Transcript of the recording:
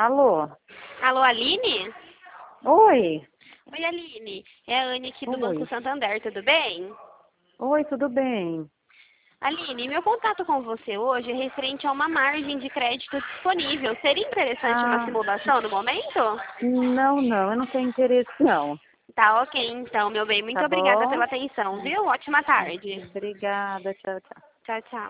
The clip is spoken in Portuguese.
Alô? Alô, Aline? Oi. Oi, Aline. É a Anne aqui do Oi. Banco Santander, tudo bem? Oi, tudo bem? Aline, meu contato com você hoje é referente a uma margem de crédito disponível. Seria interessante uma Ah, simulação no momento? não, eu não tenho interesse não. Tá ok, então, meu bem. Muito Tá obrigada bom? pela atenção, viu? Ótima tarde. Obrigada, tchau, tchau. Tchau, tchau.